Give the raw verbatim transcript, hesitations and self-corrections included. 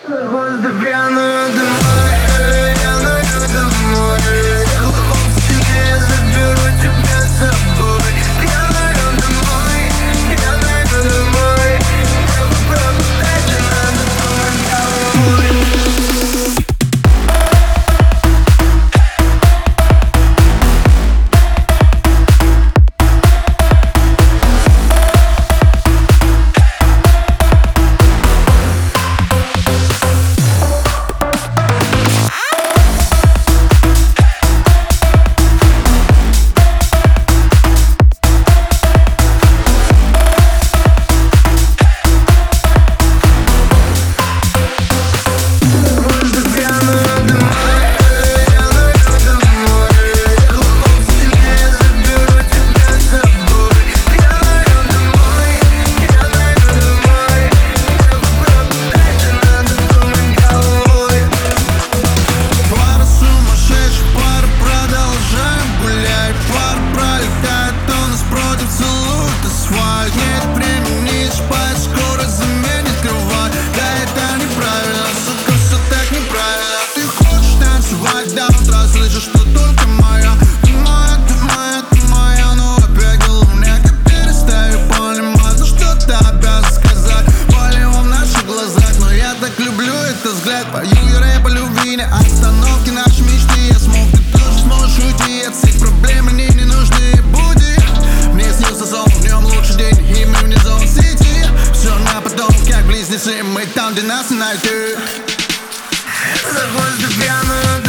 Воздух пьяную домой, пьяную домой. Глубоко в стене я заберу тебя с собой. Пьяную домой, пьяную домой. Небо пропадать, и надо думать головой. Слышишь, что только моя. Ты моя, ты моя, ты моя. Но опять голову некогда перестаю понимать. Ну что ты обязан сказать? Болево в наших глазах, но я так люблю этот взгляд. Пою я рэп о любви, не остановки наши мечты. Я смог, ты тоже сможешь уйти от всех проблем, мне не нужны буди. Мне снился сон, в нем лучший день, и мы внизу в сети. Все на потом, как близнецы, мы там, где нас найти. За воздух пьяную